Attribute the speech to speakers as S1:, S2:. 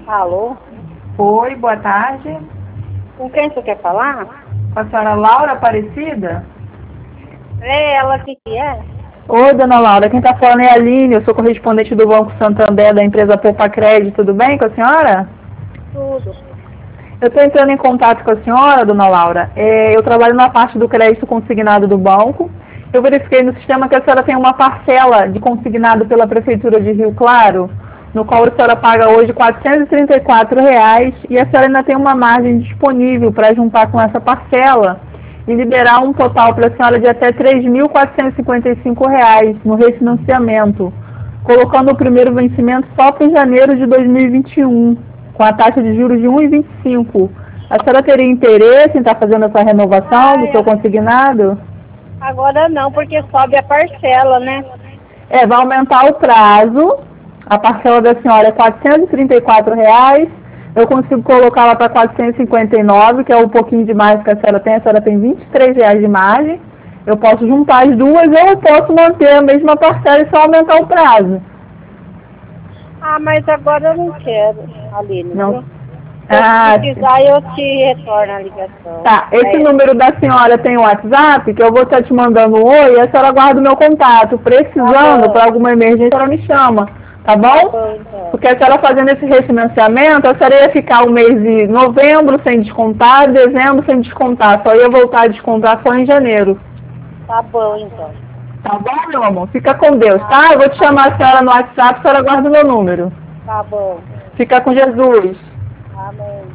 S1: Alô?
S2: Oi, boa tarde.
S1: Com quem você quer falar?
S2: Com a senhora Laura Aparecida?
S1: É ela que é?
S2: Oi, dona Laura, quem está falando é a Aline, eu sou correspondente do Banco Santander da empresa Poupa Crédito, tudo bem com a senhora?
S1: Tudo.
S2: Eu estou entrando em contato com a senhora, dona Laura. Eu trabalho na parte do crédito consignado do banco. Eu verifiquei no sistema que a senhora tem uma parcela de consignado pela Prefeitura de Rio Claro, no qual a senhora paga hoje R$ 434 e a senhora ainda tem uma margem disponível para juntar com essa parcela e liberar um total para a senhora de até R$ 3.455 no refinanciamento, colocando o primeiro vencimento só para janeiro de 2021, com a taxa de juros de 1,25. A senhora teria interesse em estar fazendo essa renovação do seu consignado?
S1: Agora não, porque sobe a parcela, né?
S2: Vai aumentar o prazo. A parcela da senhora é R$ 434. Eu consigo colocá-la para 459, que é um pouquinho de mais que a senhora tem. A senhora tem R$ 23 de margem. Eu posso juntar as duas ou eu posso manter a mesma parcela e só aumentar o prazo.
S1: Ah, mas agora eu não quero, Aline.
S2: Não.
S1: Se precisar, eu te retorno a ligação.
S2: Tá, esse número da senhora tem o WhatsApp, que eu vou estar te mandando um oi, e a senhora guarda o meu contato. Precisando, para alguma emergência, a senhora me chama, tá bom?
S1: Tá bom, então.
S2: Porque a senhora fazendo esse refinanciamento, a senhora ia ficar o mês de novembro sem descontar, dezembro sem descontar, só ia voltar a descontar só em janeiro.
S1: Tá bom, então.
S2: Tá bom, meu amor? Fica com Deus, tá? Eu vou te chamar a senhora no WhatsApp, a senhora guarda o meu número.
S1: Tá bom.
S2: Fica com Jesus.
S1: Amém.